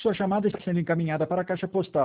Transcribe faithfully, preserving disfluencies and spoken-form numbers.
Sua chamada está sendo encaminhada para a caixa postal